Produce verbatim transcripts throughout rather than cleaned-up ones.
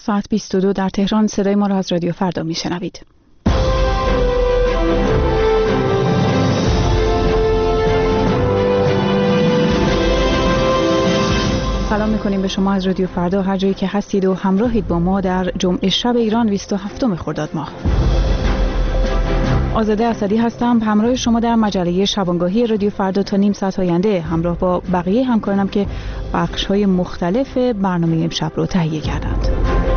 ساعت بیست و دو در تهران. صدای ما را از رادیو فردا میشنوید. سلام میکنیم به شما از رادیو فردا هر جایی که هستید و همراهید با ما در جمعه شب ایران بیست و هفتم خرداد ماه. آزاده اسدی هستم همراه شما در مجله شبانگاهی رادیو فردا تا نیم ساعت آینده، همراه با بقیه همکارانم که بخش‌های مختلف برنامه امشب رو تهیه کردند.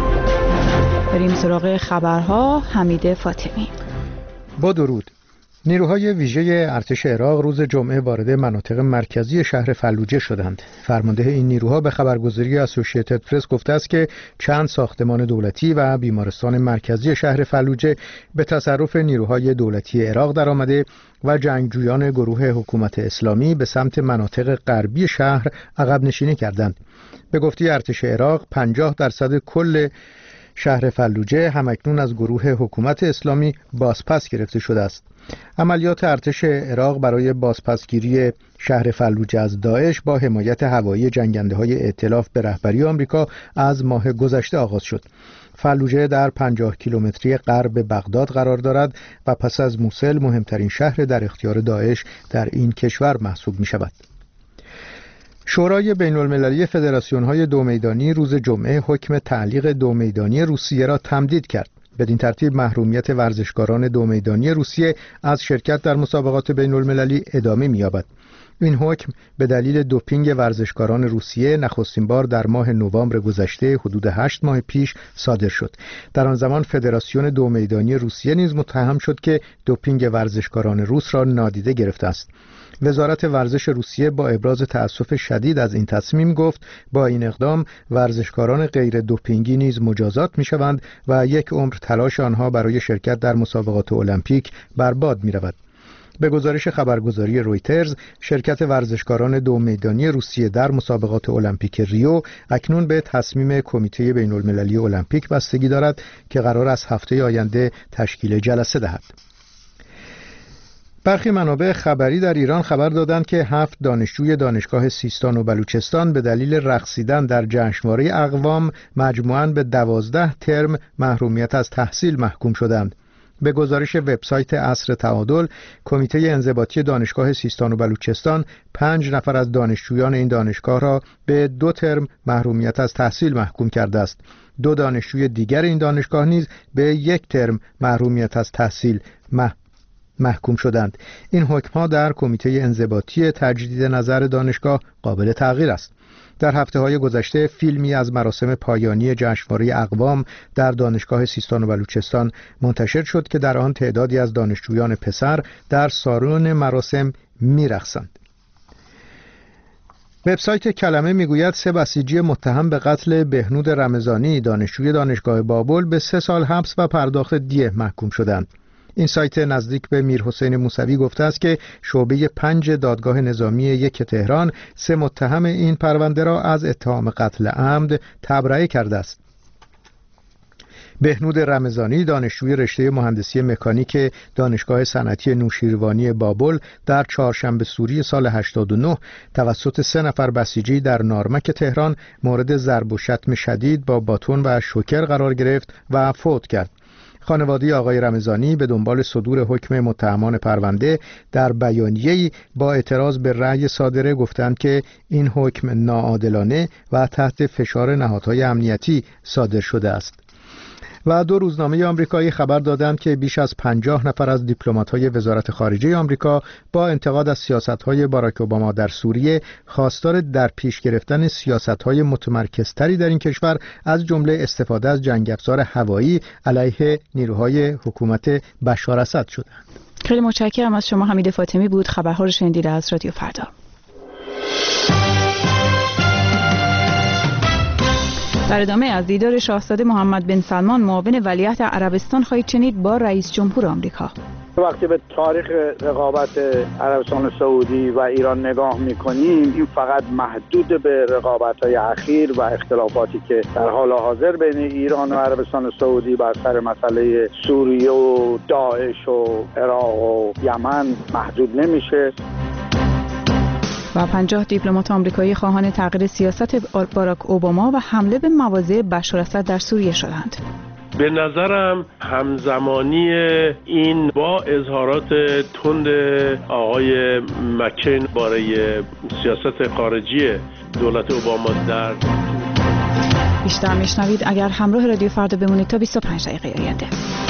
بریم سراغ خبرها. حمید فاطمی. با درود. نیروهای ویژه ارتش عراق روز جمعه وارد مناطق مرکزی شهر فلوجه شدند. فرمانده این نیروها به خبرگزاری اسوسییتد پرس گفته است که چند ساختمان دولتی و بیمارستان مرکزی شهر فلوجه به تصرف نیروهای دولتی عراق درآمده و جنگجویان گروه حکومت اسلامی به سمت مناطق غربی شهر عقب نشینی کردند. به گفته ارتش عراق پنجاه درصد کل شهر فلوجه همکنون از گروه حکومت اسلامی بازپس گرفته شده است. عملیات ارتش عراق برای بازپسگیری شهر فلوجه از داعش با حمایت هوایی جنگنده‌های ائتلاف به رهبری آمریکا از ماه گذشته آغاز شد. فلوجه در پنجاه کیلومتری غرب بغداد قرار دارد و پس از موصل مهمترین شهر در اختیار داعش در این کشور محسوب می شود. شورای بین المللی فدراسیون‌های دو میدانی روز جمعه حکم تعلیق دو میدانی روسیه را تمدید کرد. بدین ترتیب محرومیت ورزشکاران دو میدانی روسیه از شرکت در مسابقات بین المللی ادامه می‌یابد. این حکم به دلیل دوپینگ ورزشکاران روسیه نخستین بار در ماه نوامبر گذشته حدود هشت ماه پیش صادر شد. در آن زمان فدراسیون دو میدانی روسیه نیز متهم شد که دوپینگ ورزشکاران روس را نادیده گرفته است. وزارت ورزش روسیه با ابراز تأسف شدید از این تصمیم گفت با این اقدام ورزشکاران غیر دوپینگی نیز مجازات می‌شوند و یک عمر تلاش آنها برای شرکت در مسابقات المپیک برباد می‌رود. به گزارش خبرگزاری رویترز، شرکت ورزشکاران دو میدانی روسیه در مسابقات المپیک ریو اکنون به تصمیم کمیته بین المللی المپیک بستگی دارد که قرار است هفته آینده تشکیل جلسه دهد. برخی منابع خبری در ایران خبر دادند که هفت دانشجوی دانشگاه سیستان و بلوچستان به دلیل رقصیدن در جشنواره اقوام مجموعاً به دوازده ترم محرومیت از تحصیل محکوم شدند. به گزارش وبسایت عصر تعادل، کمیته انضباطی دانشگاه سیستان و بلوچستان پنج نفر از دانشجویان این دانشگاه را به دو ترم محرومیت از تحصیل محکوم کرده است. دو دانشجوی دیگر این دانشگاه نیز به یک ترم محرومیت از تحصیل محکوم محکوم شدند. این حکم‌ها در کمیته انضباطی تجدید نظر دانشگاه قابل تغییر است. در هفته‌های گذشته فیلمی از مراسم پایانی جشنواره اقوام در دانشگاه سیستان و بلوچستان منتشر شد که در آن تعدادی از دانشجویان پسر در سالن مراسم می‌رقصند. وبسایت کلمه میگوید سه بسیجی متهم به قتل بهنود رمضانی دانشجوی دانشگاه بابل به سه سال حبس و پرداخت دیه محکوم شدند. این سایت نزدیک به میرحسین موسوی گفته است که شعبه پنج دادگاه نظامی یک تهران سه متهم این پرونده را از اتهام قتل عمد تبرئه کرده است. بهنود رمضانی دانشجوی رشته مهندسی مکانیک دانشگاه صنعتی نوشیروانی بابل در چهارشنبه سوری سال هشتاد و نه توسط سه نفر بسیجی در نارمک تهران مورد ضرب و شتم شدید با باتون و شوکر قرار گرفت و فوت کرد. خانواده آقای رمضانی به دنبال صدور حکم متهمان پرونده در بیانیه‌ای با اعتراض به رأی صادره گفتند که این حکم ناعادلانه و تحت فشار نهادهای امنیتی صادر شده است. و دو روزنامه آمریکایی خبر دادند که بیش از پنجاه نفر از دیپلمات‌های وزارت خارجه آمریکا با انتقاد از سیاست‌های باراک اوباما در سوریه خواستار در پیش گرفتن سیاست‌های متمرکزتری در این کشور از جمله استفاده از جنگ افزار هوایی علیه نیروهای حکومت بشار اسد شدند. خیلی متشکرم از شما. حمید فاطمی بود. خبرها رو شنیدید از رادیو فردا. در ادامه از دیدار شاهزاده محمد بن سلمان معاون ولیعهد عربستان خواهید شنید با رئیس جمهور آمریکا. وقتی به تاریخ رقابت عربستان سعودی و ایران نگاه میکنیم، این فقط محدود به رقابت‌های اخیر و اختلافاتی که در حال حاضر بین ایران و عربستان سعودی بر سر مسئله سوریه و داعش و عراق و یمن محدود نمیشه. و پنجاه دیپلمات آمریکایی خواهان تغییر سیاست باراک اوباما و حمله به مواضع بشار اسد در سوریه شدند. به نظرم همزمانی این با اظهارات تند آقای مکین برای سیاست خارجی دولت اوباما در بیشتر میشنوید اگر همراه رادیو فردا بمونید تا بیست و پنج دقیقه آینده.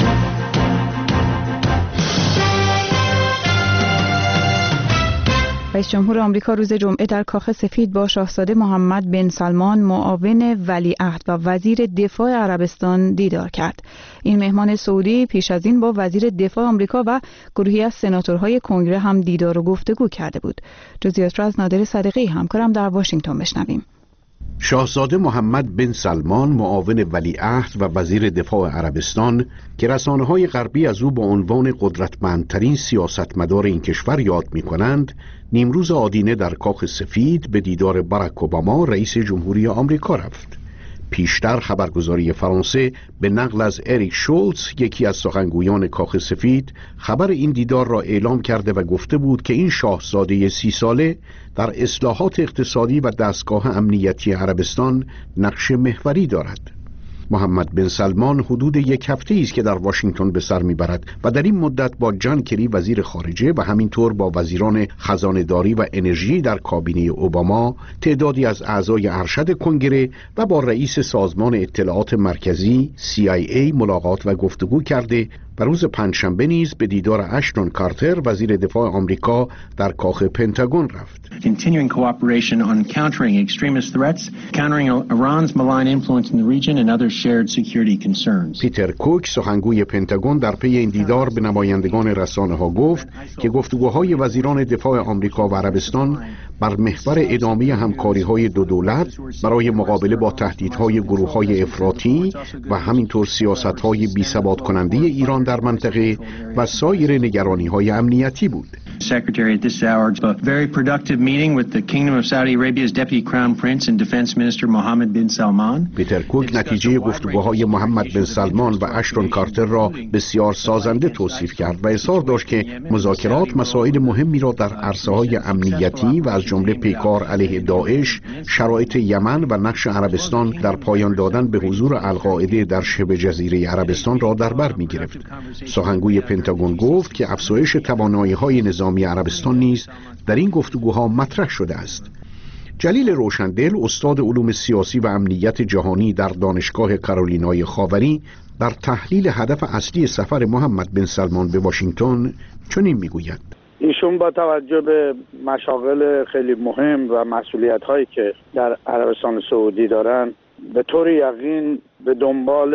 رئیس جمهور آمریکا روز جمعه در کاخ سفید با شاهزاده محمد بن سلمان معاون ولیعهد و وزیر دفاع عربستان دیدار کرد. این مهمان سعودی پیش از این با وزیر دفاع آمریکا و گروهی از سناتورهای کنگره هم دیدار و گفتگو کرده بود. جزئیات را از نادر صدیقی همکارم در واشنگتن بشنویم. شاهزاده محمد بن سلمان معاون ولیعهد و وزیر دفاع عربستان که رسانه‌های غربی از او با عنوان قدرتمندترین سیاستمدار این کشور یاد می‌کنند، نیمروز آدینه در کاخ سفید به دیدار باراک اوباما رئیس جمهوری آمریکا رفت. پیشتر خبرگزاری فرانسه به نقل از اریک شولتز، یکی از سخنگویان کاخ سفید، خبر این دیدار را اعلام کرده و گفته بود که این شاهزاده سی ساله در اصلاحات اقتصادی و دستگاه امنیتی عربستان نقش محوری دارد. محمد بن سلمان حدود یک هفته است که در واشنگتن به سر میبرد و در این مدت با جان کری وزیر خارجه و همینطور با وزیران خزانه‌داری و انرژی در کابینه اوباما، تعدادی از اعضای ارشد کنگره و با رئیس سازمان اطلاعات مرکزی سی آی ای ملاقات و گفتگو کرده و روز پنجشنبه نیز به دیدار اشتون کارتر وزیر دفاع آمریکا در کاخ پنتاگون رفت. Continuing cooperation on countering extremist threats, countering Iran's malign influence in the region and other shared security concerns. پیتر کوک سخنگوی پنتاگون در پی این دیدار به نمایندگان رسانه‌ها گفت که گفتگوهای وزیران دفاع آمریکا و عربستان بر محور ادامه همکاری‌های دو دولت برای مقابله با تهدیدهای گروه‌های افراطی و همینطور سیاست‌های بی‌ثبات کننده ایران در منطقه و سایر نگرانی‌های امنیتی بود. Secretary at this hour a very productive meeting with the Kingdom of Saudi Arabia's Deputy Crown Prince and Defense Minister Mohammed bin Salman. پیتر کوک نتیجه گفتگوهای محمد بن سلمان و اشتون کارتر را بسیار سازنده توصیف کرد و اظهار داشت که مذاکرات مسائل مهمی را در عرصه‌های امنیتی و از جمله پیکار علیه داعش، شرایط یمن و نقش عربستان در پایان دادن به حضور القاعده در شبه جزیره عربستان را در بر می‌گرفت. سخنگوی پنتاگون گفت که افزایش توانایی‌های نظامی عربستان نیز در این گفتگوها مطرح شده است. جلیل روشندل، استاد علوم سیاسی و امنیت جهانی در دانشگاه کارولینای خاوری، در تحلیل هدف اصلی سفر محمد بن سلمان به واشنگتن چنین میگوید: ایشون با توجه به مشاغل خیلی مهم و مسئولیت‌هایی که در عربستان سعودی دارن، به طور یقین به دنبال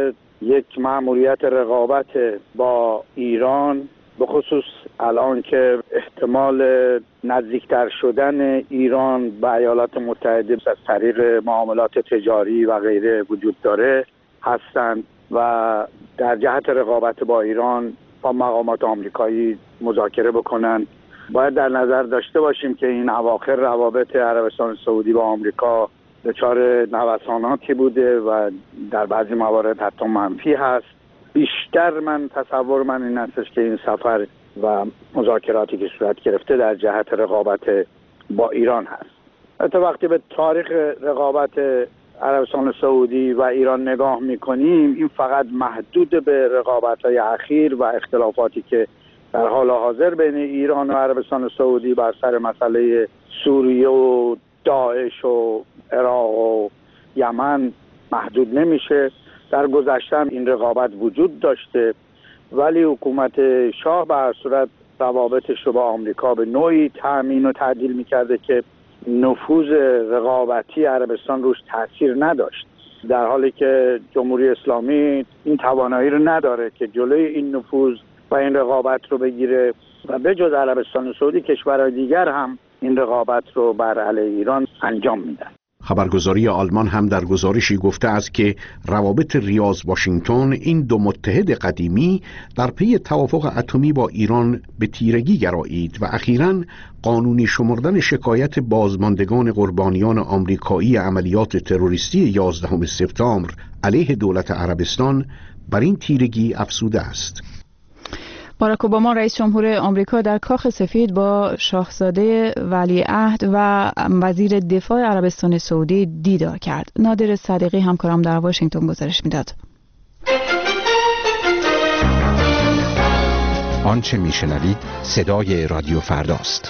یک مأموریت رقابت با ایران، به خصوص الان که احتمال نزدیکتر شدن ایران به ایالات متحده از طریق معاملات تجاری و غیره وجود داره هستند و در جهت رقابت با ایران با مقامات آمریکایی مذاکره بکنن. باید در نظر داشته باشیم که این اواخر روابط عربستان سعودی با آمریکا دچار نوساناتی بوده و در بعضی موارد حتی منفی هست. بیشتر من تصور من این هستش که این سفر و مذاکراتی که صورت گرفته در جهت رقابت با ایران هست. حتی وقتی به تاریخ رقابت عربستان سعودی و ایران نگاه میکنیم، این فقط محدود به رقابت‌های اخیر و اختلافاتی که در حال حاضر بین ایران و عربستان سعودی بر سر مسئله سوریه و داعش و عراق و یمن محدود نمیشه. در گذشته این رقابت وجود داشته، ولی حکومت شاه به هر صورت روابطش رو با آمریکا به نوعی تأمین و تعدیل میکرده که نفوذ رقابتی عربستان روش تاثیر نداشت، در حالی که جمهوری اسلامی این توانایی رو نداره که جلوی این نفوذ و این رقابت رو بگیره و به جز عربستان سعودی کشورهای دیگر هم این رقابت رو بر علیه ایران انجام میدن. خبرگزاری آلمان هم در گزارشی گفته است که روابط ریاض واشنگتن، این دو متحد قدیمی، در پی توافق اتمی با ایران به تیرگی گرایید و اخیراً قانونی شمردن شکایت بازماندگان قربانیان آمریکایی عملیات تروریستی یازدهم سپتامبر علیه دولت عربستان بر این تیرگی افزوده است. باراک اوباما رئیس جمهور آمریکا در کاخ سفید با شاهزاده ولیعهد و وزیر دفاع عربستان سعودی دیدار کرد. نادر صدیقی همکارم در واشنگتن گزارش میداد. آنچه میشنوید صدای رادیو فرداست.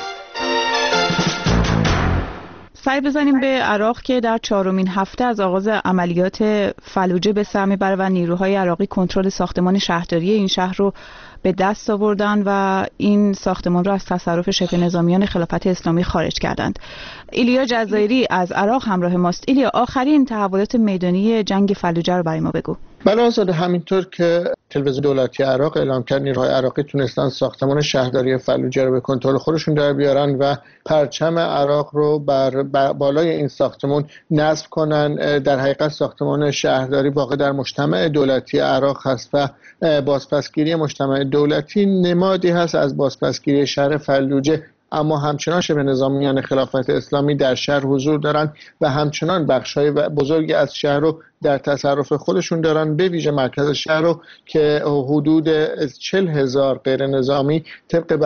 سعی بزنیم به عراق که در چهارمین هفته از آغاز عملیات فلوجه به سر میبره و نیروهای عراقی کنترل ساختمان شهرداری این شهر رو به دست آوردن و این ساختمان رو از تصرف شبه نظامیان خلافت اسلامی خارج کردند. ایلیا جزایری از عراق همراه ماست. ایلیا، آخرین تحولات میدانی جنگ فلوجه رو برای ما بگو. بله آزاده، همینطور که تلویزیون دولتی عراق اعلام کرد نیروهای عراقی تونستن ساختمان شهرداری فلوجه رو به کنترل خودشون در بیارن و پرچم عراق رو بر بالای این ساختمان نصب کنن. در حقیقت ساختمان شهرداری واقع در مجتمع دولتی عراق هست و بازپسگیری مجتمع دولتی نمادی هست از بازپسگیری شهر فلوجه، اما همچنان شبه نظامیان خلافت اسلامی در شهر حضور دارند و همچنان بخش‌های بزرگی از شهر رو در تصرف خودشون دارن، به ویژه مرکز شهر رو که حدود چهل هزار غیر نظامی طبق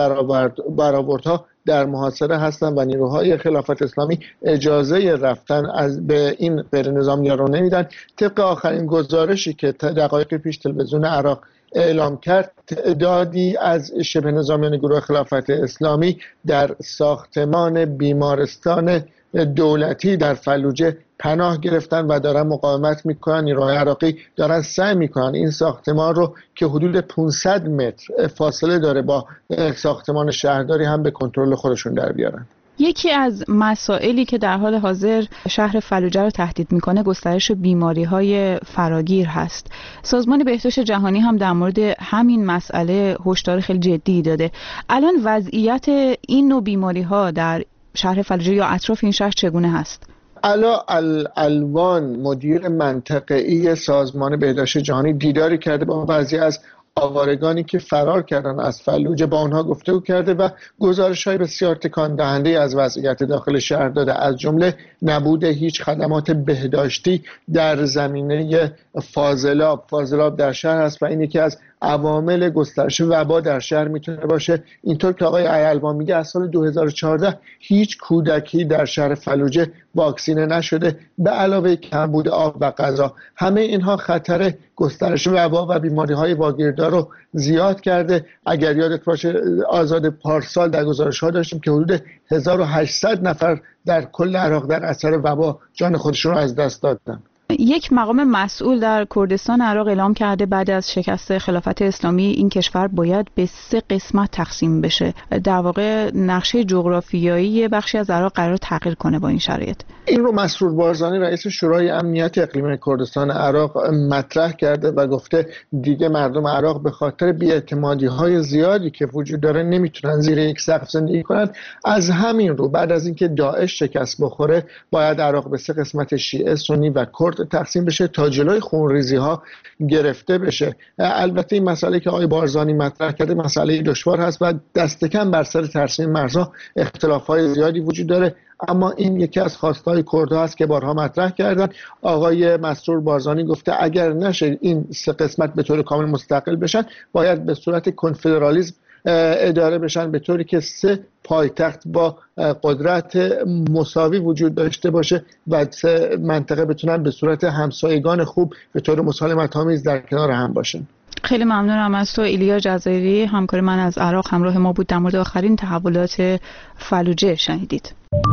برآوردها در محاصره هستند و نیروهای خلافت اسلامی اجازه رفتن از به این غیر نظامیان رو نمیدن. طبق آخرین گزارشی که دقایق پیش تلویزیون عراق اعلام کرد، تعدادی از شبه نظامیان گروه خلافت اسلامی در ساختمان بیمارستان دولتی در فلوجه پناه گرفتن و دارن مقاومت میکنن. نیروهای عراقی دارن سعی میکنن این ساختمان رو که حدود پانصد متر فاصله داره با ساختمان شهرداری هم به کنترل خودشون در بیارن. یکی از مسائلی که در حال حاضر شهر فلوجه رو تهدید میکنه گسترش بیماری‌های فراگیر هست. سازمان بهداشت جهانی هم در مورد همین مسئله هشدار خیلی جدی داده. الان وضعیت این نوع بیماری‌ها در شهر فلوجه یا اطراف این شهر چگونه هست؟ علا الوان مدیر منطقه‌ای سازمان بهداشت جهانی دیداری کرده با بعضی از آوارگانی که فرار کردن از فلوجه، با آنها گفتگو کرده و گزارش‌های بسیار تکان دهنده از وضعیت داخل شهر داده، از جمله نبود هیچ خدمات بهداشتی در زمینه فاضلاب. فاضلاب در شهر هست و این یکی از عوامل گسترش وبا در شهر میتونه باشه. اینطور که آقای ایلوان میگه از سال دو هزار و چهارده هیچ کودکی در شهر فلوجه واکسینه نشده، به علاوه کمبود آب و غذا. همه اینها خطر گسترش وبا و بیماری‌های واگیردار رو زیاد کرده. اگر یادت باشه آزاد پارسال در گزارش‌ها داشتیم که حدود هزار و هشتصد نفر در کل عراق در اثر وبا جان خودشون رو از دست دادن. یک مقام مسئول در کردستان عراق اعلام کرده بعد از شکست خلافت اسلامی این کشور باید به سه قسمت تقسیم بشه. در واقع نقشه جغرافیایی بخشی از عراق قرار تغییر کنه با این شرایط. این رو مسرور بارزانی رئیس شورای امنیت اقلیمی کردستان عراق مطرح کرده و گفته دیگه مردم عراق به خاطر بی‌اعتمادی‌های زیادی که وجود داره نمیتونن زیر یک سقف زندگی کنن. از همین رو بعد از اینکه داعش شکست بخوره باید عراق به سه قسمت شیعه، سنی و کرد تقسیم بشه تا جلوی خونریزی ها گرفته بشه. البته این مسئله که آقای بارزانی مطرح کرده مسئله دشوار هست و دست کم بر سر ترسیم مرزها اختلافات زیادی وجود داره، اما این یکی از خواستهای کردها است که بارها مطرح کردن. آقای مسرور بارزانی گفته اگر نشه این سه قسمت به طور کامل مستقل بشن باید به صورت کنفدرالیسم اداره بشن، به طوری که سه پایتخت با قدرت مساوی وجود داشته باشه و سه منطقه بتونن به صورت همسایگان خوب به طور مسالمت‌آمیز در کنار هم باشن. خیلی ممنونم از تو ایلیا جزایری، همکار من از عراق همراه ما بود. در مورد آخرین تحولات فلوجه شنیدید.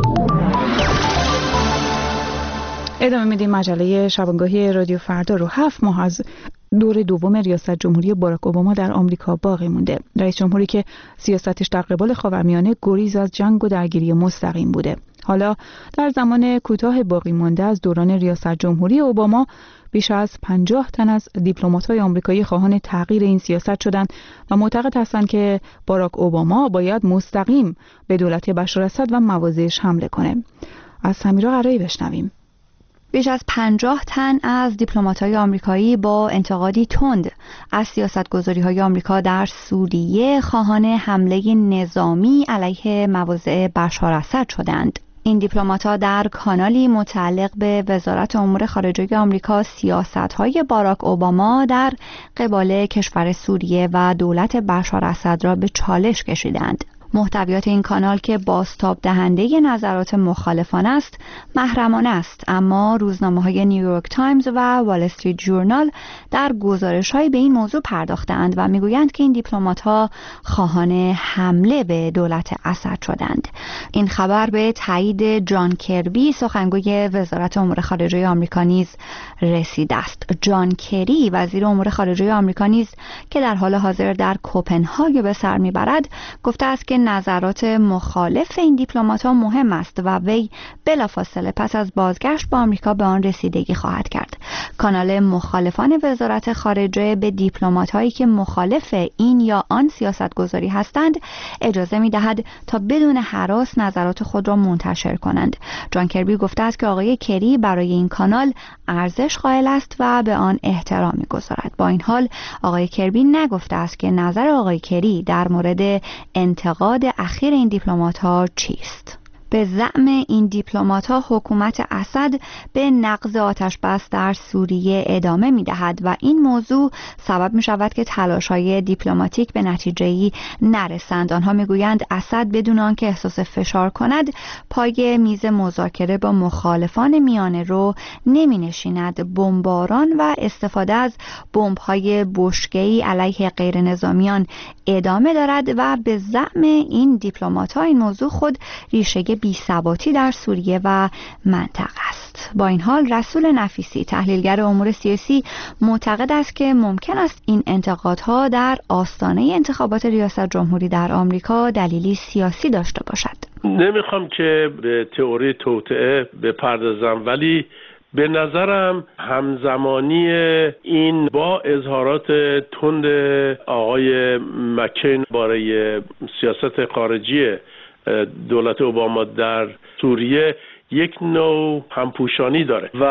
ادامه میدیم مجله شبانگاهی رادیو فردا رو. هفت ماه از دور دوم ریاست جمهوری باراک اوباما در آمریکا باقی مونده. رئیس جمهوری که سیاستش در قبال خاورمیانه گریز از جنگ و درگیری مستقیم بوده، حالا در زمان کوتاه باقی مانده از دوران ریاست جمهوری اوباما بیش از پنجاه تن از دیپلمات‌های آمریکایی خواهان تغییر این سیاست شدند و معتقد هستند که باراک اوباما باید مستقیم به دولت بشار اسد و مواضعش حمله کنه. از سمیرا قرایی بشنویم. بیش از پنجاه تن از دیپلمات‌های آمریکایی با انتقادی تند از سیاست‌گذاری‌های آمریکا در سوریه خواهان حمله نظامی علیه مواضع بشار اسد شدند. این دیپلمات‌ها در کانالی متعلق به وزارت امور خارجه آمریکا سیاست‌های باراک اوباما در قبال کشور سوریه و دولت بشار اسد را به چالش کشیدند. محتویات این کانال که بازتاب دهنده نظرات مخالفان است محرمانه است، اما روزنامه‌های نیویورک تایمز و وال استریت جورنال در گزارش‌های به این موضوع پرداختند و میگویند که این دیپلمات‌ها خواهان حمله به دولت اسد شدند. این خبر به تایید جان کربی سخنگوی وزارت امور خارجه آمریکا نیز رسیده است. جان کری وزیر امور خارجه آمریکا نیز که در حال حاضر در کوپنهاگ به سر میبرد گفته است که نظرات مخالف این دیپلمات‌ها مهم است و وی بلافاصله پس از بازگشت به آمریکا به آن رسیدگی خواهد کرد. کانال مخالفان وزارت خارجه به دیپلمات‌هایی که مخالف این یا آن سیاستگذاری هستند اجازه می‌دهد تا بدون هراس نظرات خود را منتشر کنند. جان کربی گفته است که آقای کری برای این کانال ارزش قائل است و به آن احترام می‌گذارد. با این حال آقای کربی نگفته است که نظر آقای کری در مورد انتقاد اخیر این دیپلمات‌ها چیست. به زعم این دیپلمات‌ها حکومت اسد به نقض آتش بس در سوریه ادامه می‌دهد و این موضوع سبب می‌شود که تلاش‌های دیپلماتیک به نتیجه‌ای نرسند. آنها می‌گویند اسد بدون آنکه احساس فشار کند پای میز مذاکره با مخالفان میانه رو نمی‌نشیند. بمباران و استفاده از بمب‌های بشکه‌ای علیه غیرنظامیان ادامه دارد و به زعم این دیپلمات‌ها این موضوع خود ریشه بی‌ثباتی در سوریه و منطقه است. با این حال رسول نفیسی تحلیلگر امور سیاسی معتقد است که ممکن است این انتقادها در آستانه انتخابات ریاست جمهوری در آمریکا دلیلی سیاسی داشته باشد. نمیخوام که به تئوری توطئه بپردازم، ولی به نظرم همزمانی این با اظهارات تند آقای مکین برای سیاست خارجی دولت اوباما در سوریه یک نوع همپوشانی داره و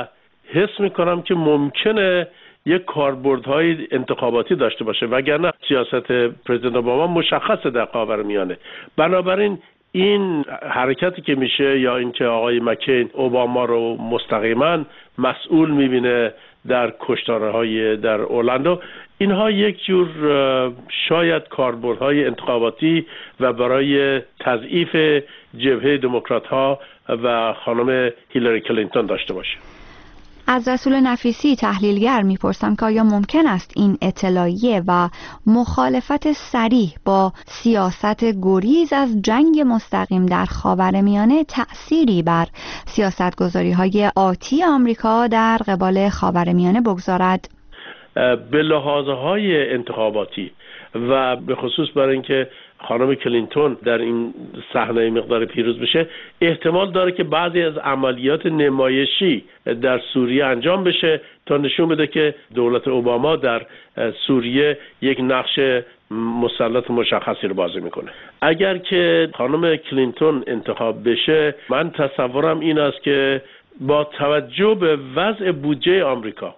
حس میکنم که ممکنه یک کاربردهای انتخاباتی داشته باشه، وگرنه سیاست پرزیدنت اوباما مشخصه در خاورمیانه. بنابراین این حرکتی که میشه یا اینکه آقای مکین اوباما رو مستقیما مسئول میبینه در کشتارهای در اورلندو، اینها یک جور شاید کاربردهای انتخاباتی و برای تضعیف جبهه دموکرات‌ها و خانم هیلاری کلینتون داشته باشه. از رسول نفیسی تحلیلگر میپرسم که آیا ممکن است این اطلاعیه و مخالفت صریح با سیاست گریز از جنگ مستقیم در خاورمیانه تأثیری بر سیاستگذاری‌های آتی آمریکا در قبال خاورمیانه بگذارد؟ به لحاظهای انتخاباتی و به خصوص برای اینکه خانم کلینتون در این صحنه مقدار پیروز بشه، احتمال داره که بعضی از عملیات نمایشی در سوریه انجام بشه تا نشون بده که دولت اوباما در سوریه یک نقش مسلط مشخصی رو بازی میکنه. اگر که خانم کلینتون انتخاب بشه، من تصورم این است که با توجه به وضع بودجه آمریکا،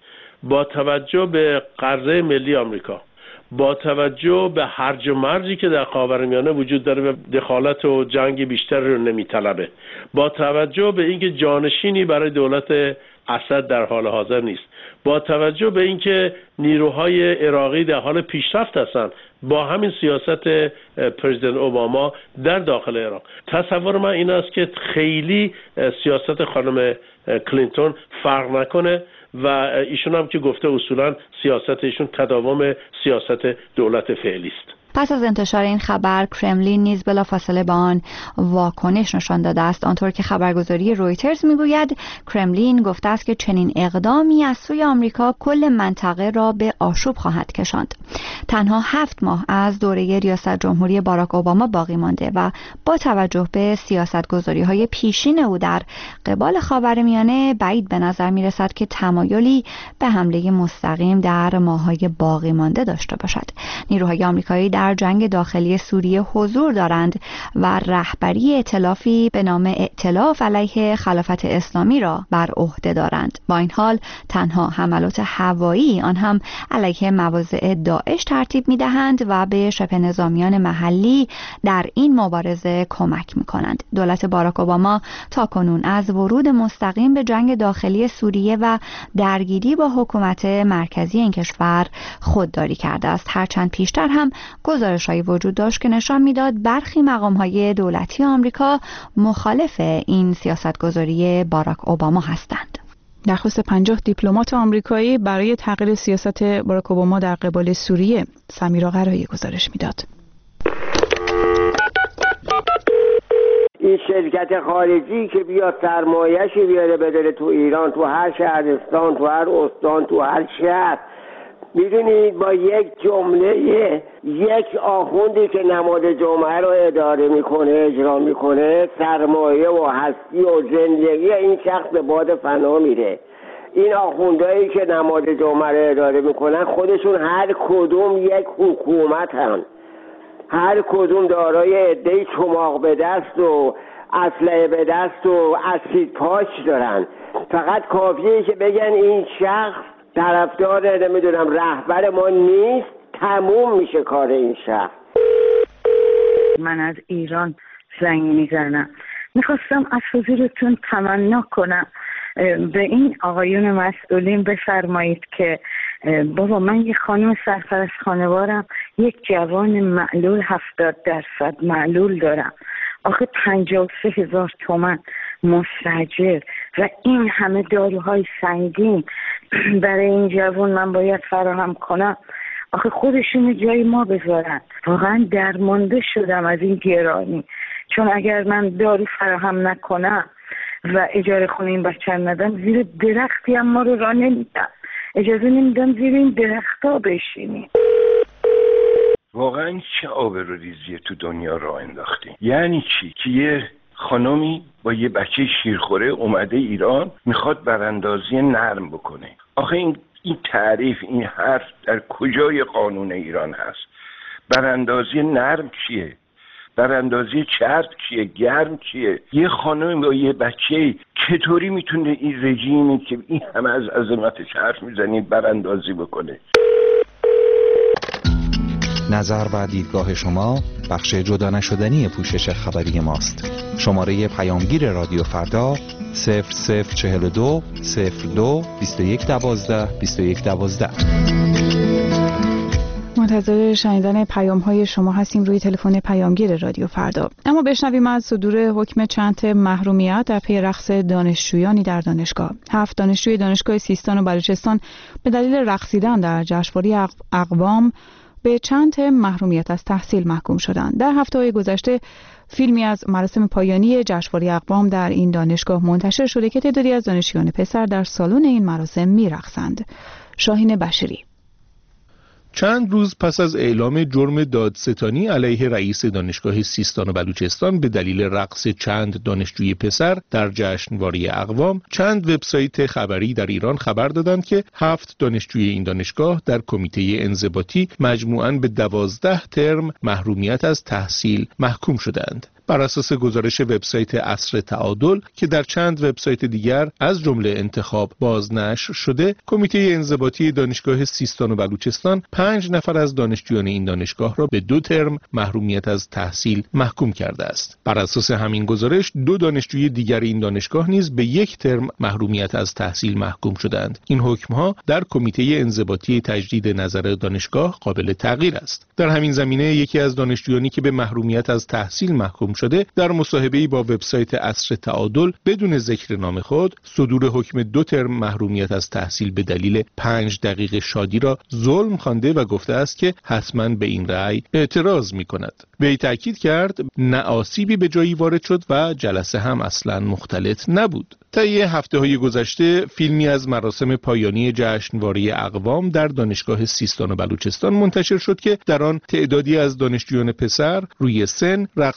با توجه به قرضه ملی آمریکا، با توجه به هرج و مرجی که در خاورمیانه وجود داره و دخالت و جنگ بیشتر رو نمیطلبه، با توجه به اینکه جانشینی برای دولت اسد در حال حاضر نیست، با توجه به اینکه نیروهای عراقی در حال پیشرفت هستند با همین سیاست پرزیدنت اوباما در داخل عراق، تصور من این است که خیلی سیاست خانم کلینتون فرق نکنه و ایشون هم که گفته اصولا سیاست ایشون تداوم سیاست دولت فعلی است. پس از انتشار این خبر کرملین نیز بلافاصله به آن واکنش نشان داده است. آنطور که خبرگزاری رویترز میگوید کرملین گفته است که چنین اقدامی از سوی آمریکا کل منطقه را به آشوب خواهد کشاند. تنها هفت ماه از دوره ریاست جمهوری باراک اوباما باقی مانده و با توجه به سیاستگذاری‌های پیشین او در قبال خاورمیانه بعید به نظر میرسد که تمایلی به حمله مستقیم در ماه‌های باقی مانده داشته باشد. نیروهای آمریکایی در در جنگ داخلی سوریه حضور دارند و رهبری ائتلافی به نام ائتلاف علیه خلافت اسلامی را بر عهده دارند. با این حال تنها حملات هوایی آن هم علیه مواضع داعش ترتیب می‌دهند و به شبه نظامیان محلی در این مبارزه کمک می‌کنند. دولت باراک اوباما تاکنون از ورود مستقیم به جنگ داخلی سوریه و درگیری با حکومت مرکزی این کشور خودداری کرده است، هرچند پیشتر هم گزارش‌هایی وجود داشت که نشان می‌داد برخی مقام‌های دولتی آمریکا مخالف این سیاستگذاری باراک اوباما هستند. درخواست پنجاه دیپلمات آمریکایی برای تغییر سیاست باراک اوباما در قبال سوریه. سمیرا قرایی گزارش میداد. این شرکت خارجی که بیاد سرمایه‌شی بیاره بداره تو ایران، تو هر شهرستان، تو هر استان، تو هر شهر، میدونید با یک جمله یک آخوندی که نماد جمعه رو اداره میکنه، اجرا میکنه، سرمایه و هستی و زندگی این شخص به باد فنا میره. این آخوندهایی که نماد جمعه رو اداره میکنن خودشون هر کدوم یک حکومت هن، هر کدوم دارای عده‌ای چماق به دست و اسلحه به دست و اسید پاش دارن. فقط کافیه که بگن این شخص طرفدار نمیدونم رهبر ما نیست، تموم میشه کار این شخص. من از ایران زنگ میزنم، میخواستم از حضورتون تمنا کنم به این آقایون مسئولین بفرمایید که بابا من یه خانم سرپرست خانوارم، یک جوان معلول هفتاد درصد معلول دارم، آخه پنجاه و سه هزار تومن مستاجر و این همه داروهای سنگین برای این جوان من باید فراهم کنم. آخه خودشون جای ما بذارن. واقعا درمانده شدم از این گرانی، چون اگر من دارو فراهم نکنم و اجاره خونه این بچه ندم، زیر درختی هم ما رو راه نمیدم، اجازه نمیدم زیر این درختا بشینیم. واقعا چه آبروریزی تو دنیا راه انداختیم. یعنی چی؟ که یه خانمی با یه بچه شیرخوره اومده ایران میخواد براندازی نرم بکنه. آخه این این تعریف، این حرف در کجای قانون ایران هست؟ براندازی نرم چیه؟ براندازی چرب چیه؟ گرم چیه؟ یه خانم با یه بچه چطوری میتونه این رژیمی که این همه از عظمتش حرف میزنید براندازی بکنه؟ نظر و دیدگاه شما بخش جدا نشدنی پوشش خبری ماست. شماره پیامگیر رادیو فردا صفر صفر چهل و دو صفر دو بیست و یک دوازده بیست و یک دوازده. منتظر شنیدن پیام های شما هستیم روی تلفن پیامگیر رادیو فردا. اما بشنویم از صدور حکم چند محرومیت در پی رقص دانشجویانی در دانشگاه. هفت دانشجوی دانشگاه سیستان و بلوچستان به دلیل رقصیدن در جشنواره اقوام به چند محرومیت از تحصیل محکوم شدند. در هفته‌های گذشته فیلمی از مراسم پایانی جشنواره اقوام در این دانشگاه منتشر شده که تعدادی از دانشجویان پسر در سالن این مراسم می‌رقصند. شاهین بشیری. چند روز پس از اعلام جرم دادستانی علیه رئیس دانشگاه سیستان و بلوچستان به دلیل رقص چند دانشجوی پسر در جشنواره اقوام، چند وبسایت خبری در ایران خبر دادند که هفت دانشجوی این دانشگاه در کمیته انضباطی مجموعاً به دوازده ترم محرومیت از تحصیل محکوم شدند. بر اساس گزارش وبسایت عصر تعادل که در چند وبسایت دیگر از جمله انتخاب بازنشر شده، کمیته انضباطی دانشگاه سیستان و بلوچستان پنج نفر از دانشجویان این دانشگاه را به دو ترم محرومیت از تحصیل محکوم کرده است. بر اساس همین گزارش دو دانشجوی دیگر این دانشگاه نیز به یک ترم محرومیت از تحصیل محکوم شدند. این حکم‌ها در کمیته انضباطی تجدید نظر دانشگاه قابل تغییر است. در همین زمینه یکی از دانشجویانی که به محرومیت از تحصیل محکوم شده در مصاحبه‌ای با وبسایت عصر تعادل بدون ذکر نام خود صدور حکم دو ترم محرومیت از تحصیل به دلیل پنج دقیقه شادی را ظلم خوانده و گفته است که حتما به این رأی اعتراض می‌کند. وی تاکید کرد نه آسیبی به جایی وارد شد و جلسه هم اصلاً مختلط نبود. طی هفته‌های گذشته فیلمی از مراسم پایانی جشنواره اقوام در دانشگاه سیستان و بلوچستان منتشر شد که در آن تعدادی از دانشجویان پسر روی سن رقص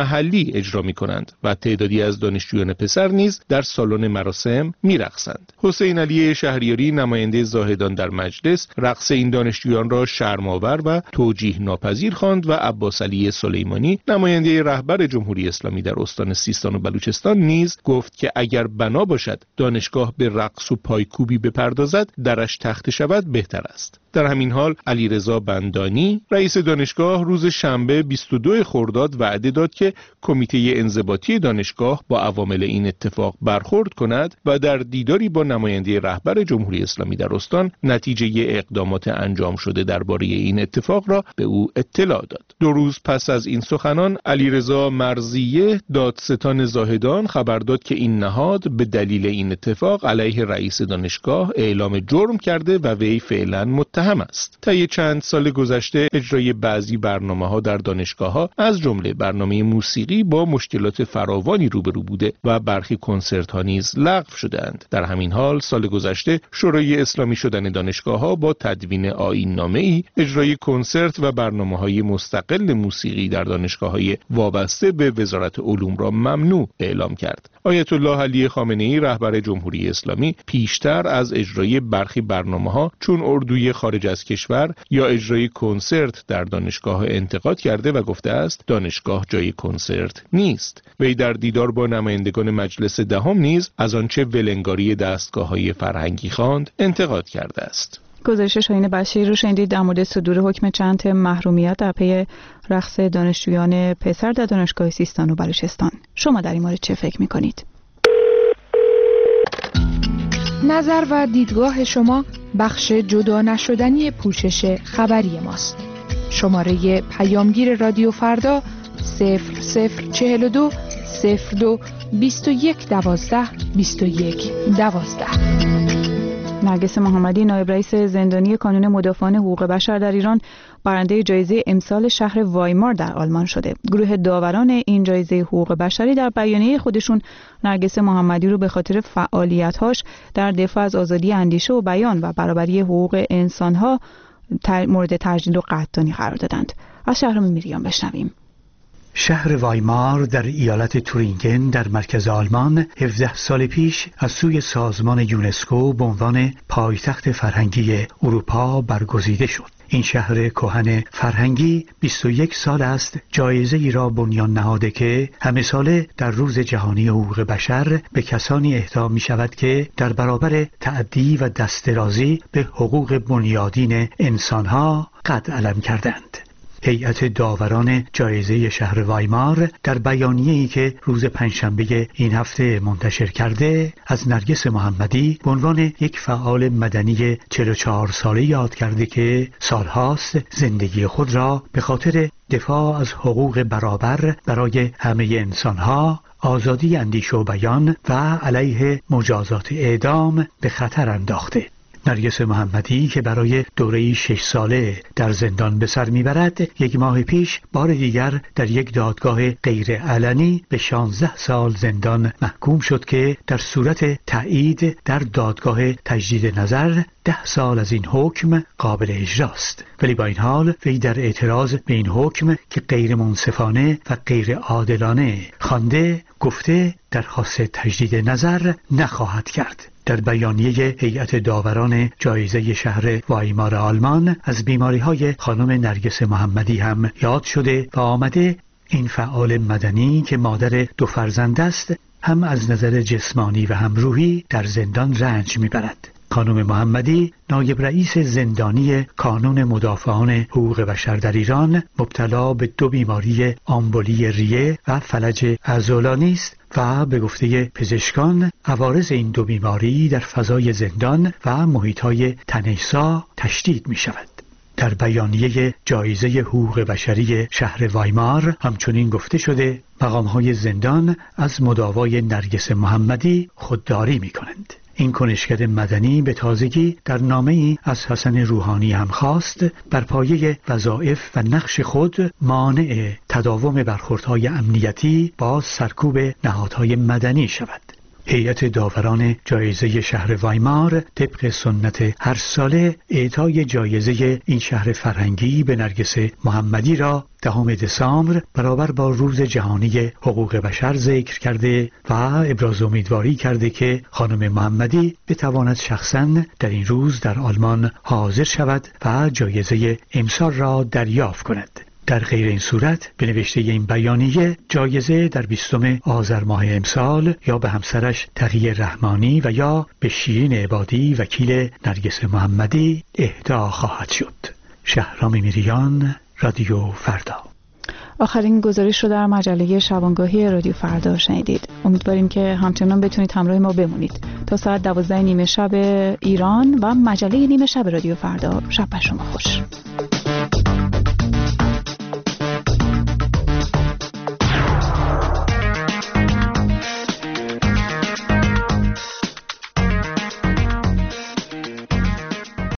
محلی اجرا می‌کنند و تعدادی از دانشجویان پسر نیز در سالن مراسم می‌رقصند. حسین علی شهریاری نماینده زاهدان در مجلس رقص این دانشجویان را شرم‌آور و توجیه ناپذیر خواند و عباس علی سلیمانی نماینده رهبر جمهوری اسلامی در استان سیستان و بلوچستان نیز گفت که اگر بنا باشد دانشگاه به رقص و پایکوبی بپردازد درش تخته شود بهتر است. در همین حال علیرضا بندانی رئیس دانشگاه روز شنبه بیست و دو خرداد وعده داد که کمیته انضباطی دانشگاه با عوامل این اتفاق برخورد کند و در دیداری با نماینده رهبر جمهوری اسلامی در استان نتیجه اقدامات انجام شده درباره این اتفاق را به او اطلاع داد. دو روز پس از این سخنان علیرضا مرضیه دادستان زاهدان خبر داد که این نهاد به دلیل این اتفاق علیه رئیس دانشگاه اعلام جرم کرده و وی فعلا متهم هم است. طی چند سال گذشته اجرای بعضی برنامه‌ها در دانشگاه‌ها از جمله برنامه موسیقی با مشکلات فراوانی روبرو بوده و برخی کنسرت‌ها نیز لغو شده‌اند. در همین حال سال گذشته شورای اسلامی شدن دانشگاه‌ها با تدوین آیین‌نامه‌ای اجرای کنسرت و برنامه‌های مستقل موسیقی در دانشگاه‌های وابسته به وزارت علوم را ممنوع اعلام کرد. آیت الله علی خامنه‌ای رهبر جمهوری اسلامی پیشتر از اجرای برخی برنامه‌ها چون اردوی خارج از کشور یا اجرای کنسرت در دانشگاه انتقاد کرده و گفته است دانشگاه جای کنسرت نیست. وی در دیدار با نمایندگان مجلس دهم نیز از آنچه ولنگاری دستگاه‌های فرهنگی خواند انتقاد کرده است. گزارش شاهین بشیر رو شنیدید در مورد صدور حکم چند ترم محرومیت در پی رقص دانشجویان پسر در دانشگاه سیستان و بلوچستان. شما در این مورد چه فکر می‌کنید؟ نظر و دیدگاه شما بخش جدا نشدنی پوشش خبری ماست. شماره پیامگیر رادیو فردا صفر صفر چهل و دو صفر دو بیست و یک دوازده بیست و یک دوازده. نرگس محمدی نایب رئیس زندانی کانون مدافعان حقوق بشر در ایران برنده جایزه امسال شهر وایمار در آلمان شده. گروه داوران این جایزه حقوق بشری در بیانیه خودشون نرگس محمدی رو به خاطر فعالیت‌هاش در دفاع از آزادی اندیشه و بیان و برابری حقوق انسان‌ها مورد تجلیل و قدردانی قرار دادند. از شهرام میریان بشنویم. شهر وایمار در ایالت تورینگن در مرکز آلمان هفده سال پیش از سوی سازمان یونسکو به عنوان پایتخت فرهنگی اروپا برگزیده شد. این شهر کهن فرهنگی بیست و یک سال است جایزه ای را بنیان نهاده که همه ساله در روز جهانی حقوق بشر به کسانی اهدا می شود که در برابر تعدی و دستدرازی به حقوق بنیادین انسانها قد علم کردند. هیئت داوران جایزه شهر وایمار در بیانیه‌ای که روز پنجشنبه این هفته منتشر کرده از نرگس محمدی به عنوان یک فعال مدنی چهل و چهار ساله یاد کرده که سالهاست زندگی خود را به خاطر دفاع از حقوق برابر برای همه انسانها، آزادی اندیشه و بیان و علیه مجازات اعدام به خطر انداخته. نرگس محمدی که برای دوره شش ساله در زندان به سر میبرد یک ماه پیش بار دیگر در یک دادگاه غیر علنی به شانزده سال زندان محکوم شد که در صورت تایید در دادگاه تجدید نظر ده سال از این حکم قابل اجراست. ولی با این حال وی در اعتراض به این حکم که غیر منصفانه و غیر عادلانه خوانده گفته درخواست تجدید نظر نخواهد کرد. در بیانیه هیئت داوران جایزه شهر وایمار آلمان از بیماری‌های خانم نرگس محمدی هم یاد شده و آمده این فعال مدنی که مادر دو فرزند است هم از نظر جسمانی و هم روحی در زندان رنج می‌برد. خانم محمدی نایب رئیس زندانی کانون مدافعان حقوق بشر در ایران مبتلا به دو بیماری آمبولی ریه و فلج عضلانی است و به گفته پزشکان عوارض این دو بیماری در فضای زندان و محیط‌های تنیسا تشدید می شود. در بیانیه جایزه حقوق بشری شهر وایمار همچنین گفته شده مقام‌های زندان از مداوای نرگس محمدی خودداری می کنند. این کنشگر مدنی به تازگی در نامه‌ای از حسن روحانی هم خواست بر پایه وظایف و نقش خود مانع تداوم برخوردهای امنیتی با سرکوب نهادهای مدنی شود. هیئت داوران جایزه شهر وایمار طبق سنت هر ساله اعطای جایزه این شهر فرهنگی به نرگس محمدی را دهم دسامبر برابر با روز جهانی حقوق بشر ذکر کرده و ابراز امیدواری کرده که خانم محمدی بتواند شخصاً در این روز در آلمان حاضر شود و جایزه امسال را دریافت کند. در غیر این صورت به نوشته این بیانیه جایزه در بیستم آذر ماه امسال یا به همسرش تقی رحمانی و یا به شیرین عبادی وکیل نرگس محمدی اهدا خواهد شد. شهرام میریان، رادیو فردا. آخرین گزارش رو در مجله شبانگاهی رادیو فردا شنیدید. امیدواریم که همچنان بتونید همراه ما بمونید تا ساعت دوازده نیمه شب ایران و مجله نیمه شب رادیو فردا. شب بر شما خوش.